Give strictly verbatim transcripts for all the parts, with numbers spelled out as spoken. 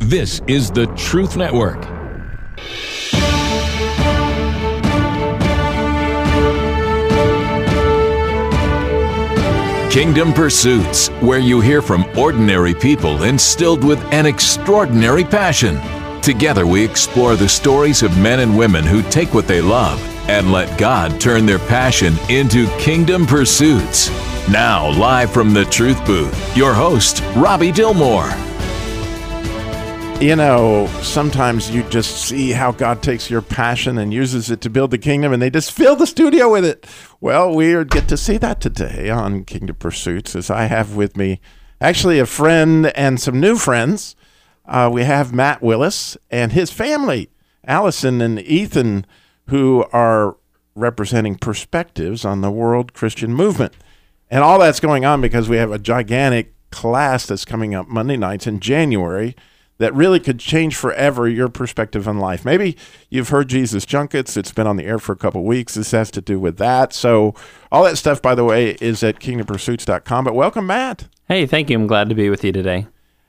This is the Truth Network. Kingdom Pursuits, where you hear from ordinary people instilled with an extraordinary passion. Together we explore the stories of men and women who take what they love and let God turn their passion into kingdom pursuits. Now, live from the Truth Booth, your host, Robbie Dillmore. You know, sometimes you just see how God takes your passion and uses it to build the kingdom, and they just fill the studio with it. Well, we get to see that today on Kingdom Pursuits, as I have with me actually a friend and some new friends. Uh, we have Matt Willis and his family, Allison and Ethan, who are representing Perspectives on the World Christian Movement. And all that's going on because we have a gigantic class that's coming up Monday nights in January that really could change forever your perspective on life. Maybe you've heard Jesus Junkets. It's been on the air for a couple weeks. This has to do with that. So all that stuff, by the way, is at kingdom pursuits dot com. But welcome, Matt. Hey, thank you. I'm glad to be with you today.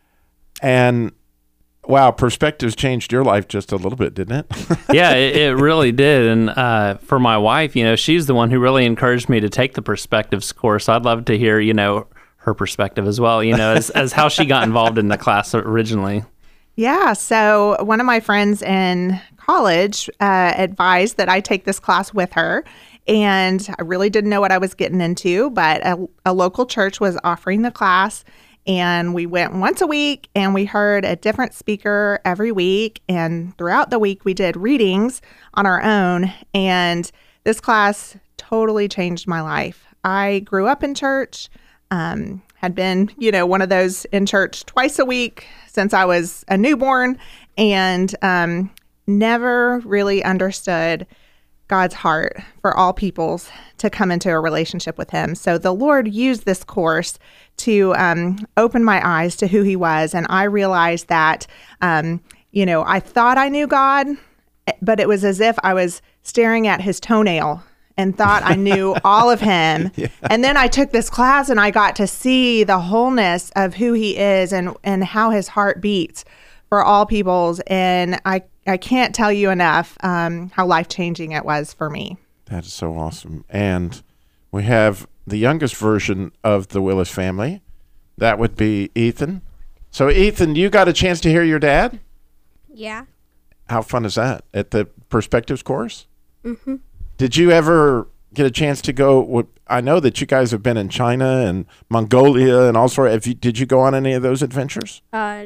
And, wow, Perspectives changed your life just a little bit, didn't it? Yeah, it, it really did. And uh, for my wife, you know, she's the one who really encouraged me to take the Perspectives course. I'd love to hear, you know, her perspective as well, you know, as, as how she got involved in the class originally. Yeah, so one of my friends in college uh, advised that I take this class with her, and I really didn't know what I was getting into, but a, a local church was offering the class, and we went once a week, and we heard a different speaker every week, and throughout the week we did readings on our own, and this class totally changed my life. I grew up in church, um, had been, you know, one of those in church twice a week since I was a newborn, and um, never really understood God's heart for all peoples to come into a relationship with him. So the Lord used this course to um, open my eyes to who he was, and I realized that, um, you know, I thought I knew God, but it was as if I was staring at his toenail and thought I knew all of him. Yeah. And then I took this class and I got to see the wholeness of who he is and, and how his heart beats for all peoples. And I, I can't tell you enough um, how life-changing it was for me. That is so awesome. And we have the youngest version of the Willis family. That would be Ethan. So, Ethan, you got a chance to hear your dad? Yeah. How fun is that at the Perspectives course? Mm-hmm. Did you ever get a chance to go? I know that you guys have been in China and Mongolia and all sorts. Have you, did you go on any of those adventures? Uh,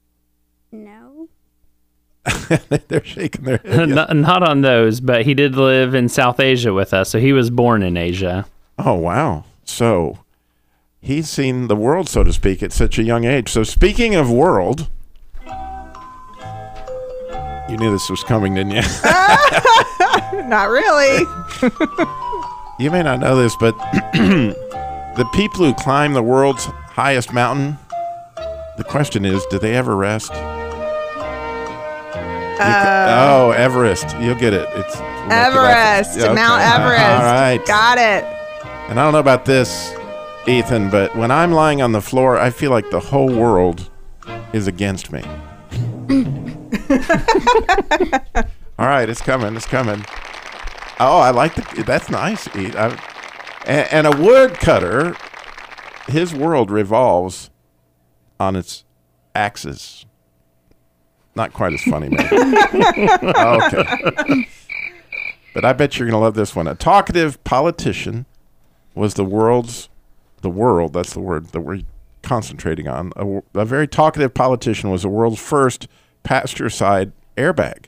no. They're shaking their head. Yeah. not, not on those, but he did live in South Asia with us, so he was born in Asia. Oh, wow. So he's seen the world, so to speak, at such a young age. So speaking of world, you knew this was coming, didn't you? Not really. You may not know this, but the people who climb the world's highest mountain, the question is, do they ever rest? Uh, can, oh, Everest. You'll get it. It's Everest. Yeah, okay. Mount Everest. All right. Got it. And I don't know about this, Ethan, but when I'm lying on the floor, I feel like the whole world is against me. All right, it's coming. It's coming. Oh, I like the. That's nice. I, and, and a woodcutter, his world revolves on its axis. Not quite as funny, maybe. Okay. But I bet you're going to love this one. A talkative politician was the world's, the world, that's the word that we're concentrating on. A, a very talkative politician was the world's first passenger-side airbag.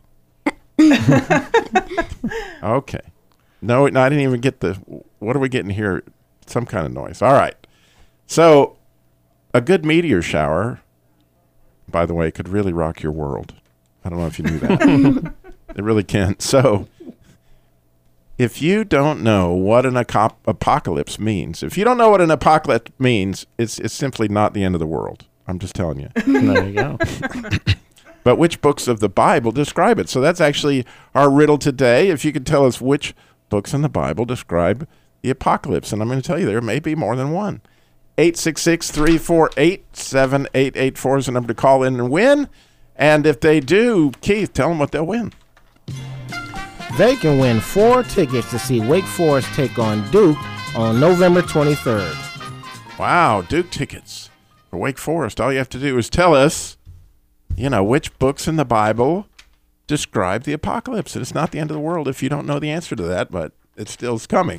Okay. No, no, I didn't even get the, what are we getting here? Some kind of noise. All right. So a good meteor shower, by the way, could really rock your world. I don't know if you knew that. It really can. So if you don't know what an ap- apocalypse means, if you don't know what an apocalypse means, it's it's simply not the end of the world. I'm just telling you. There you go. But which books of the Bible describe it? So that's actually our riddle today. If you could tell us which books in the Bible describe the apocalypse. And I'm going to tell you there may be more than one. eight six six, three four eight, seven eight eight four is the number to call in and win. And if they do, Keith, tell them what they'll win. They can win four tickets to see Wake Forest take on Duke on November twenty-third. Wow, Duke tickets for Wake Forest. All you have to do is tell us, you know, which books in the Bible describe the apocalypse. And it's not the end of the world if you don't know the answer to that, but it still is coming.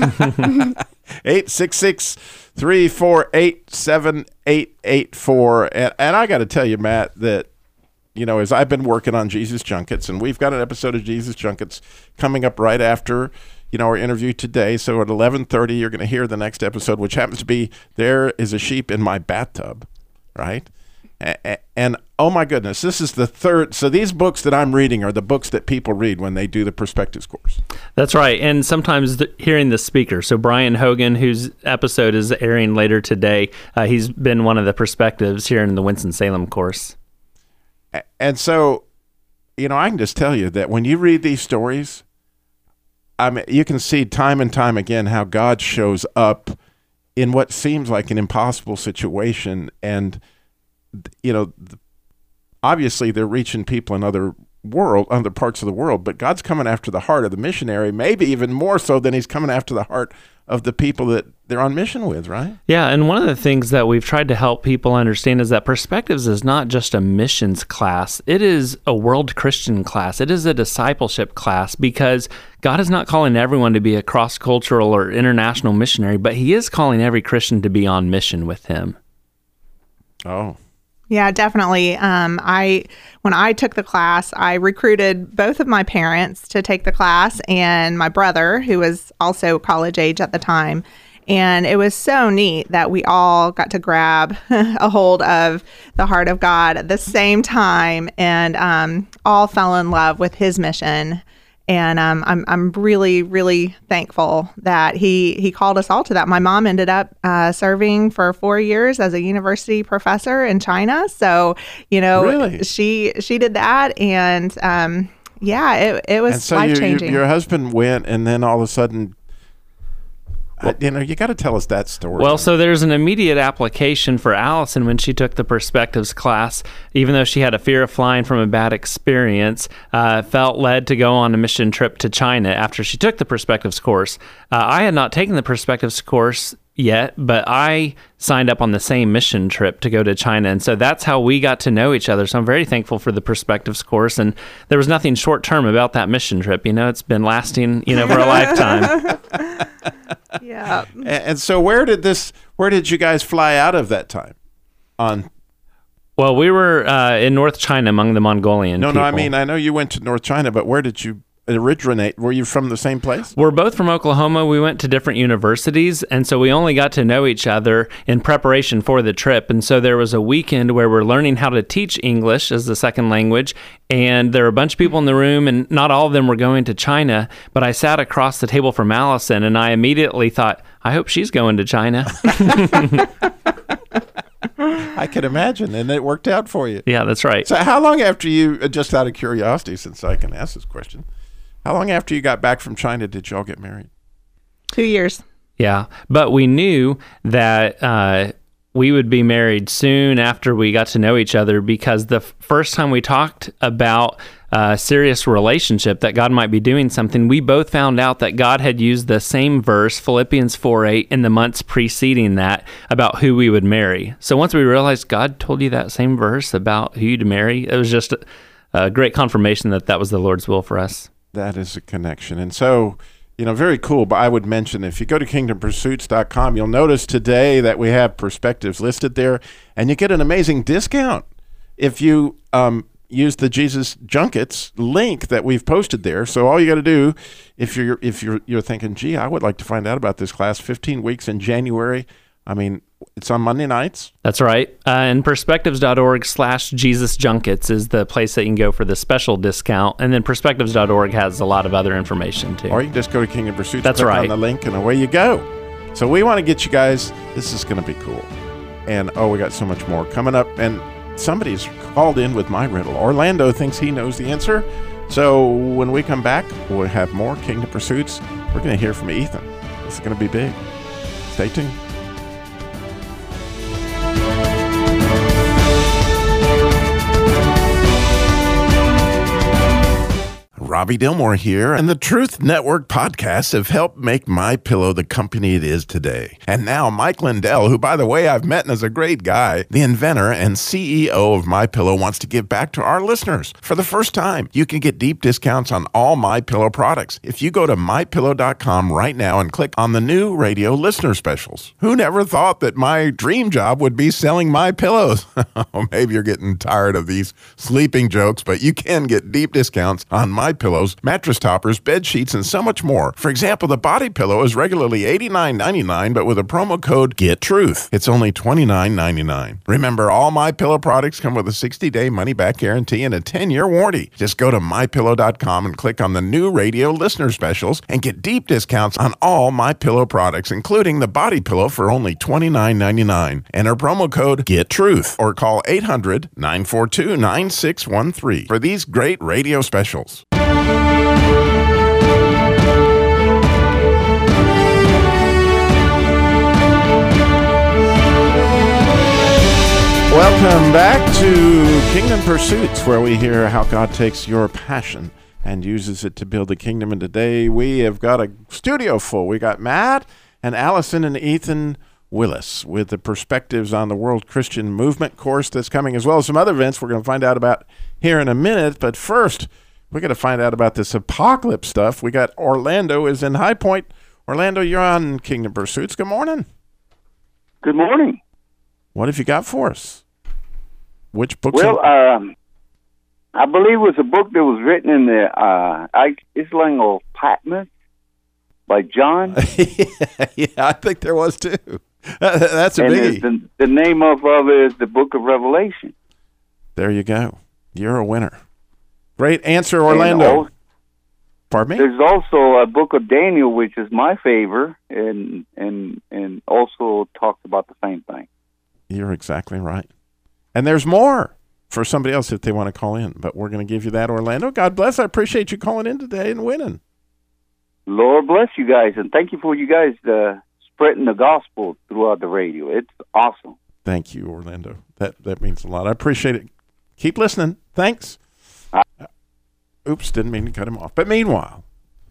eight six six, three four eight, seven eight eight four. And, and I got to tell you, Matt, that, you know, as I've been working on Jesus Junkets, and we've got an episode of Jesus Junkets coming up right after, you know, our interview today. So at eleven thirty, you're going to hear the next episode, which happens to be There is a Sheep in My Bathtub, right? And, and oh my goodness, this is the third. So these books that I'm reading are the books that people read when they do the Perspectives course. That's right. And sometimes the, hearing the speaker. So Brian Hogan, whose episode is airing later today, uh, he's been one of the Perspectives here in the Winston-Salem course. And so, you know, I can just tell you that when you read these stories, I mean, you can see time and time again how God shows up in what seems like an impossible situation. And, you know, obviously they're reaching people in other world, other parts of the world, but God's coming after the heart of the missionary, maybe even more so than he's coming after the heart of the people that they're on mission with, right? Yeah, and one of the things that we've tried to help people understand is that Perspectives is not just a missions class. It is a world Christian class. It is a discipleship class because God is not calling everyone to be a cross-cultural or international missionary, but he is calling every Christian to be on mission with him. Oh, Yeah, definitely. Um, I when I took the class, I recruited both of my parents to take the class and my brother, who was also college age at the time. And it was so neat that we all got to grab a hold of the heart of God at the same time and um, all fell in love with his mission. And um, I'm I'm really, really thankful that he, he called us all to that. My mom ended up uh, serving for four years as a university professor in China. So, you know, Really? she she did that. And um, yeah, it, it was and so you, you, life-changing. your husband went, and then all of a sudden, uh, you know, you got to tell us that story. Well, so there's an immediate application for Allison when she took the Perspectives class, even though she had a fear of flying from a bad experience, uh, felt led to go on a mission trip to China after she took the Perspectives course. Uh, I had not taken the Perspectives course yet, but I signed up on the same mission trip to go to China. And so that's how we got to know each other. So I'm very thankful for the Perspectives course. And there was nothing short term about that mission trip. You know, it's been lasting, you know, for a lifetime. Yeah. and, and so where did this? Where did you guys fly out of that time? On Well, we were uh, in North China among the Mongolian no, people. no. I mean, I know you went to North China, but where did you originate? Were you from the same place? We're both from Oklahoma. We went to different universities, and so we only got to know each other in preparation for the trip. And so there was a weekend where we're learning how to teach English as the second language, and there were a bunch of people in the room, and not all of them were going to China, but I sat across the table from Allison, and I immediately thought, I hope she's going to China. I can imagine, and it worked out for you. Yeah, that's right. So how long after you, uh, just out of curiosity, since I can ask this question, how long after you got back from China did y'all get married? Two years. Yeah, but we knew that uh, we would be married soon after we got to know each other, because the f- first time we talked about a serious relationship, that God might be doing something, we both found out that God had used the same verse, Philippians four eight, in the months preceding that about who we would marry. So once we realized God told you that same verse about who you'd marry, it was just a, a great confirmation that that was the Lord's will for us. That is a connection. And so, you know, very cool. But I would mention, if you go to kingdom pursuits dot com, you'll notice today that we have Perspectives listed there, and you get an amazing discount if you um, use the Jesus Junkets link that we've posted there. So all you got to do, if you're if you're you're thinking, gee, I would like to find out about this class, fifteen weeks in January. I mean, it's on Monday nights. That's right. Uh, and perspectives.org slash Jesus Junkets is the place that you can go for the special discount. And then perspectives dot org has a lot of other information too. Or you can just go to Kingdom Pursuits, That's click right. on the link, and away you go. So we want to get you guys, this is going to be cool. And oh, we got so much more coming up. And somebody's called in with my riddle. Orlando thinks he knows the answer. So when we come back, we'll have more Kingdom Pursuits. We're going to hear from Ethan. This is going to be big. Stay tuned. Robbie Dilmore here, and the Truth Network podcasts have helped make MyPillow the company it is today. And now Mike Lindell, who, by the way, I've met and is a great guy, the inventor and C E O of MyPillow, wants to give back to our listeners. For the first time, you can get deep discounts on all MyPillow products if you go to my pillow dot com right now and click on the new radio listener specials. Who never thought that my dream job would be selling My Pillows? Maybe you're getting tired of these sleeping jokes, but you can get deep discounts on My Pillows, mattress toppers, bed sheets, and so much more. For example, the body pillow is regularly eighty-nine ninety-nine, but with a promo code GETTRUTH, it's only twenty-nine ninety-nine. Remember, all My Pillow products come with a sixty-day money-back guarantee and a ten-year warranty. Just go to my pillow dot com and click on the new radio listener specials and get deep discounts on all My Pillow products, including the body pillow for only twenty-nine ninety-nine. Enter promo code GETTRUTH or call eight hundred nine four two nine six one three for these great radio specials. Welcome back to Kingdom Pursuits, where we hear how God takes your passion and uses it to build the kingdom. And today we have got a studio full. We got Matt and Allison and Ethan Willis with the perspectives on the World Christian Movement course that's coming, as well as some other events we're going to find out about here in a minute. But first, we're going to find out about this apocalypse stuff. We got Orlando is in High Point. Orlando, you're on Kingdom Pursuits. Good morning. Good morning. What have you got for us? Which books? Well, um, I believe it was a book that was written in the uh, Island of Patmos by John. Yeah, I think there was too. That's a and biggie. The, the name of, of it is the Book of Revelation. There you go. You're a winner. Great answer, Orlando. Also, Pardon me? There's also a Book of Daniel, which is my favorite, and and and also talks about the same thing. You're exactly right. And there's more for somebody else if they want to call in. But we're going to give you that, Orlando. God bless. I appreciate you calling in today and winning. Lord bless you guys, and thank you for you guys uh, spreading the gospel throughout the radio. It's awesome. Thank you, Orlando. That that means a lot. I appreciate it. Keep listening. Thanks. Uh, oops, didn't mean to cut him off. But meanwhile,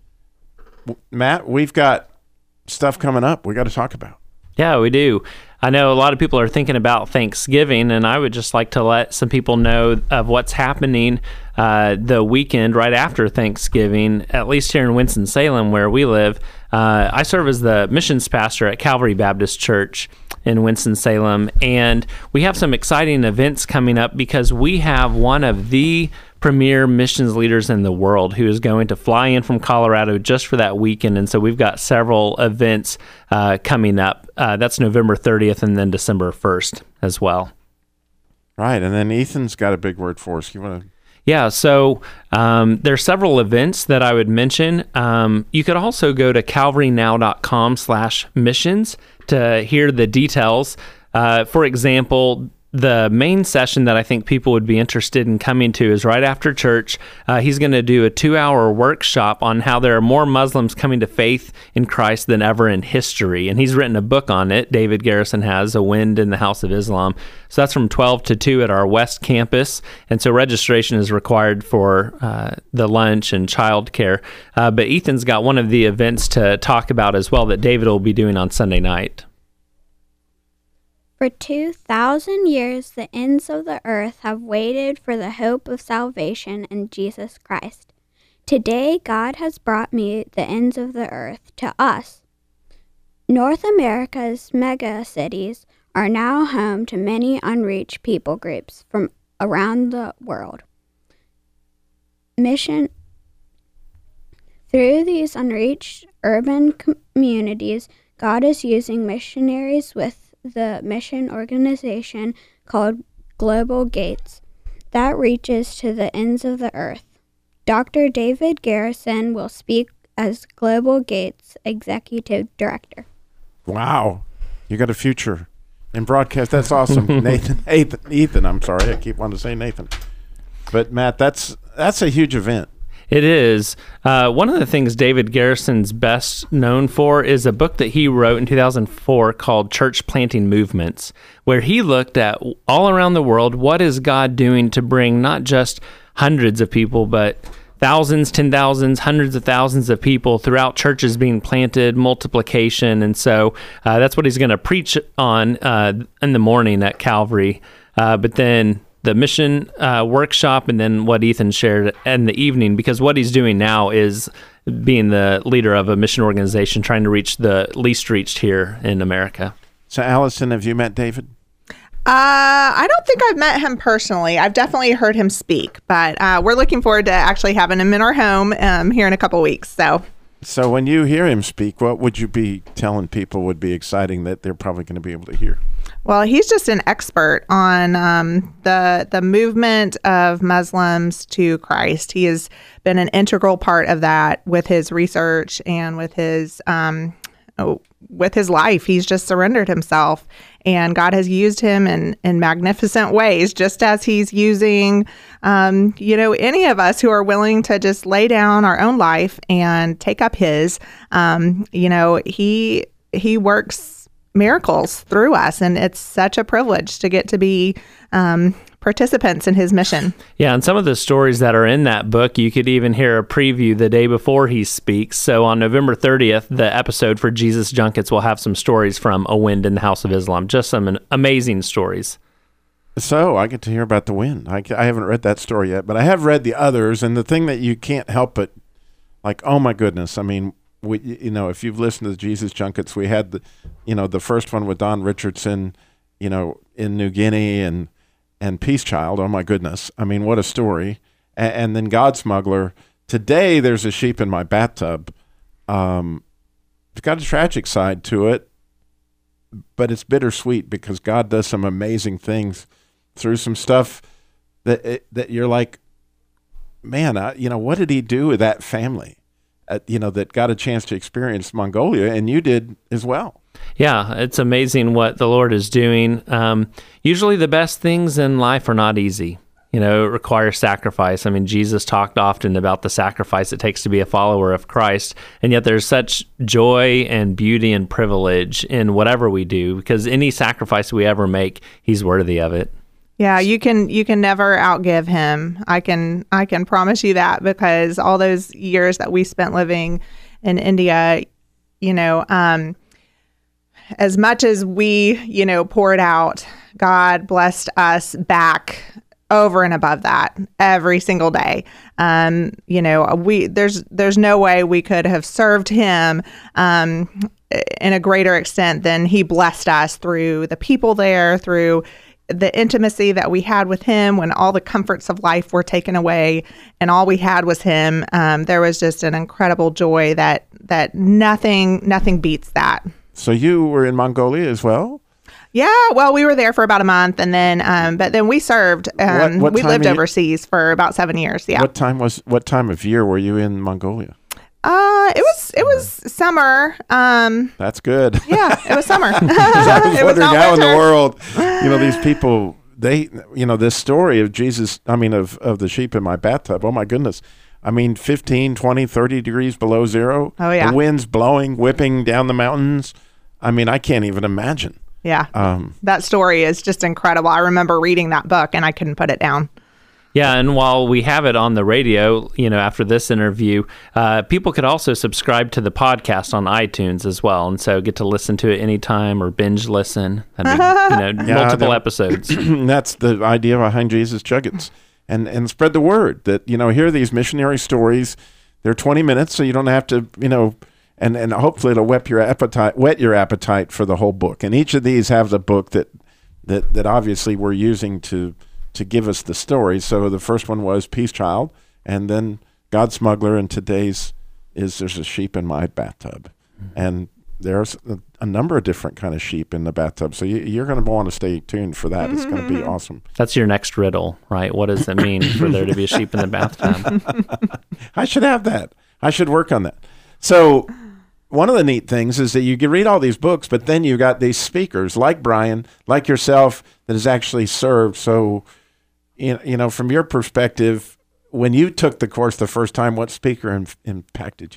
w- Matt, we've got stuff coming up we got to talk about. Yeah, we do. I know a lot of people are thinking about Thanksgiving, and I would just like to let some people know of what's happening uh, the weekend right after Thanksgiving, at least here in Winston-Salem, where we live. Uh, I serve as the missions pastor at Calvary Baptist Church in Winston-Salem, and we have some exciting events coming up because we have one of the premier missions leaders in the world who is going to fly in from Colorado just for that weekend. And so we've got several events uh, coming up. Uh, that's November thirtieth and then December first as well. Right. And then Ethan's got a big word for us. You want to? Yeah, so um, there are several events that I would mention. Um, you could also go to calvary now dot com slash missions to hear the details. Uh, for example, the main session that I think people would be interested in coming to is right after church. Uh, he's going to do a two-hour workshop on how there are more Muslims coming to faith in Christ than ever in history. And he's written a book on it. David Garrison has, A Wind in the House of Islam. So that's from twelve to two at our West Campus. And so registration is required for uh, the lunch and childcare. Uh, but Ethan's got one of the events to talk about as well that David will be doing on Sunday night. For two thousand years, the ends of the earth have waited for the hope of salvation in Jesus Christ. Today, God has brought me the ends of the earth to us. North America's mega cities are now home to many unreached people groups from around the world. Mission Through these unreached urban communities, God is using missionaries with the mission organization called Global Gates that reaches to the ends of the earth. Doctor David Garrison will speak as Global Gates Executive Director. Wow. You got a future in broadcast. That's awesome. Nathan, Ethan, Ethan, I'm sorry. I keep wanting to say Nathan. But Matt, that's that's a huge event. It is. Uh, one of the things David Garrison's best known for is a book that he wrote in two thousand four called Church Planting Movements, where he looked at all around the world, what is God doing to bring not just hundreds of people, but thousands, ten thousands, hundreds of thousands of people throughout churches being planted, multiplication. And so uh, that's what he's going to preach on uh, in the morning at Calvary. Uh, but then the mission uh, workshop, and then what Ethan shared in the evening, because what he's doing now is being the leader of a mission organization trying to reach the least reached here in America. So, Allison, have you met David? Uh, I don't think I've met him personally. I've definitely heard him speak, but uh, we're looking forward to actually having him in our home um, here in a couple weeks. So, so when you hear him speak, what would you be telling people would be exciting that they're probably going to be able to hear? Well, he's just an expert on um, the the movement of Muslims to Christ. He has been an integral part of that with his research and with his um, oh, with his life. He's just surrendered himself, and God has used him in, in magnificent ways, just as he's using, um, you know, any of us who are willing to just lay down our own life and take up his. Um, you know, he he works miracles through us, and it's such a privilege to get to be um, participants in his mission. Yeah, and some of the stories that are in that book, you could even hear a preview the day before he speaks. So on November thirtieth, the episode for Jesus Junkets will have some stories from A Wind in the House of Islam, just some amazing stories. So I get to hear about the wind. I, I haven't read that story yet, but I have read the others, and the thing that you can't help but, like, oh my goodness, I mean, We, you know, if you've listened to the Jesus Junkets, we had the, you know, the first one with Don Richardson, you know, in New Guinea, and and Peace Child. Oh my goodness! I mean, what a story! And, and then God Smuggler. Today, there's a sheep in my bathtub. Um, it's got a tragic side to it, but it's bittersweet because God does some amazing things through some stuff that it, that you're like, man, I, you know, what did He do with that family? Uh, you know, that got a chance to experience Mongolia, and you did as well. Yeah, it's amazing what the Lord is doing. Um, usually the best things in life are not easy. You know, it requires sacrifice. I mean, Jesus talked often about the sacrifice it takes to be a follower of Christ, and yet there's such joy and beauty and privilege in whatever we do, because any sacrifice we ever make, He's worthy of it. Yeah, you can you can never outgive him. I can I can promise you that, because all those years that we spent living in India, you know, um, as much as we, you know, poured out, God blessed us back over and above that every single day. Um, you know, we there's there's no way we could have served him um, in a greater extent than he blessed us through the people there, through the intimacy that we had with him when all the comforts of life were taken away and all we had was him. Um, there was just an incredible joy that that nothing nothing beats that. So you were in Mongolia as well? Yeah, well, we were there for about a month, and then um, but then we served. Um, what, what we lived you, overseas for about seven years. Yeah. What time was what time of year were you in Mongolia? Uh, it was it was summer. Um, That's good. Yeah, it was summer. I was it was wondering not how in winter. the world, you know, these people, they, you know, this story of Jesus, I mean, of, of the sheep in my bathtub. Oh my goodness. I mean, fifteen, twenty, thirty degrees below zero. Oh yeah. The wind's blowing, whipping down the mountains. I mean, I can't even imagine. Yeah. Um, that story is just incredible. I remember reading that book and I couldn't put it down. Yeah, and while we have it on the radio, you know, after this interview, uh, people could also subscribe to the podcast on iTunes as well, and so get to listen to it anytime or binge listen. That'd be, you know, Yeah, multiple that- episodes. That's the idea behind Jesus Juggets. And and spread the word that, you know, hear these missionary stories. They're twenty minutes, so you don't have to, you know, and, and hopefully it'll whet your appetite, whet your appetite for the whole book. And each of these have a book that that that obviously we're using to to give us the story. So the first one was Peace Child, and then God Smuggler, and today's is There's a Sheep in My Bathtub. Mm-hmm. And there's a, a number of different kind of sheep in the bathtub. So you, you're going to want to stay tuned for that. It's going to be awesome. That's your next riddle, right? What does it mean for there to be a sheep in the bathtub? I should have that. I should work on that. So one of the neat things is that you can read all these books, but then you got these speakers like Brian, like yourself, that has actually served. So, you know, you know, from your perspective, when you took the course the first time, what speaker in, impacted you?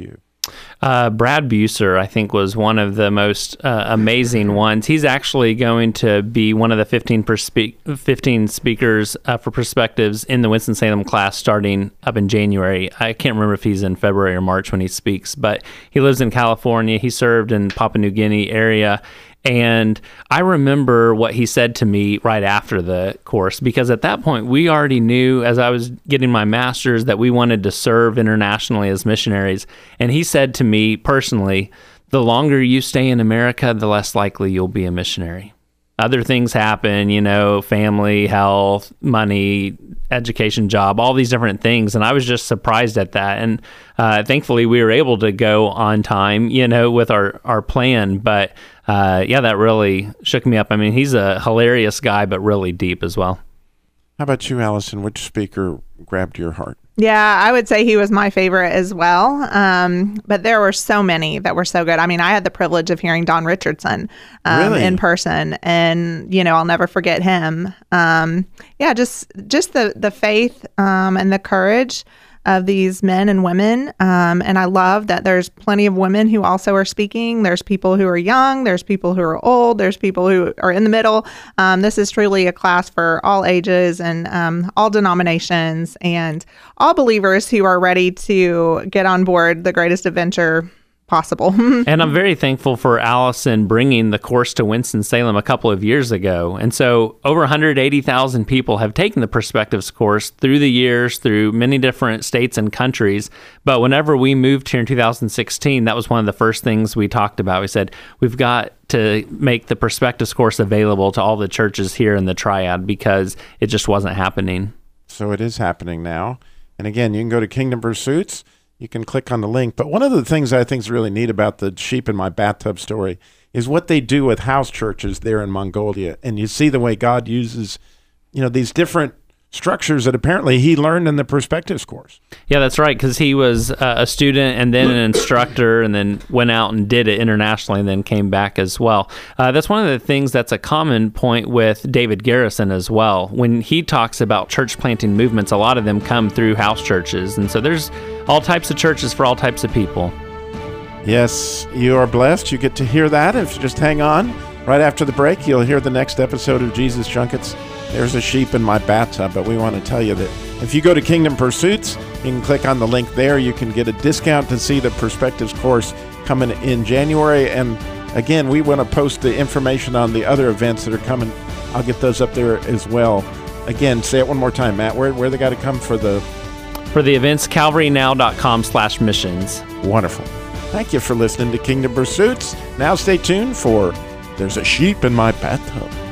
Uh, Brad Buser, I think, was one of the most uh, amazing ones. He's actually going to be one of the fifteen, perspe- fifteen speakers uh, for Perspectives in the Winston-Salem class starting up in January. I can't remember if he's in February or March when he speaks, but he lives in California. He served in Papua New Guinea area. And I remember what he said to me right after the course, because at that point we already knew, as I was getting my master's, that we wanted to serve internationally as missionaries. And he said to me personally, the longer you stay in America, the less likely you'll be a missionary. Other things happen, you know, family, health, money, education, job, all these different things. And I was just surprised at that. And uh, thankfully, we were able to go on time, you know, with our, our plan. But uh, yeah, that really shook me up. I mean, he's a hilarious guy, but really deep as well. How about you, Allison? Which speaker grabbed your heart? Yeah, I would say he was my favorite as well. Um, but there were so many that were so good. I mean, I had the privilege of hearing Don Richardson um, Really? in person, and you know, I'll never forget him. Um, yeah, just just the the faith um, and the courage of these men and women. Um, and I love that there's plenty of women who also are speaking. There's people who are young. There's people who are old. There's people who are in the middle. Um, this is truly a class for all ages and um, all denominations and all believers who are ready to get on board the greatest adventure possible. And I'm very thankful for Allison bringing the course to Winston-Salem a couple of years ago. And so over one hundred eighty thousand people have taken the Perspectives course through the years, through many different states and countries. But whenever we moved here in two thousand sixteen, that was one of the first things we talked about. We said, we've got to make the Perspectives course available to all the churches here in the Triad because it just wasn't happening. So it is happening now. And again, you can go to Kingdom Pursuits. You can click on the link. But one of the things I think is really neat about the sheep in my bathtub story is what they do with house churches there in Mongolia. And you see the way God uses, you know, these different structures that apparently he learned in the Perspectives course. Yeah, that's right, because he was uh, a student and then an instructor and then went out and did it internationally and then came back as well. Uh, that's one of the things that's a common point with David Garrison as well. When he talks about church planting movements, a lot of them come through house churches. And so there's all types of churches for all types of people. Yes, you are blessed. You get to hear that. If you just hang on, right after the break, you'll hear the next episode of Jesus Junkets. There's a sheep in my bathtub, but we want to tell you that if you go to Kingdom Pursuits, you can click on the link there. You can get a discount to see the Perspectives course coming in January. And again, we want to post the information on the other events that are coming. I'll get those up there as well. Again, say it one more time, Matt. Where where they got to come for the For the events, calvarynow.com slash missions. Wonderful. Thank you for listening to Kingdom Pursuits. Now stay tuned for There's a Sheep in My Bathtub.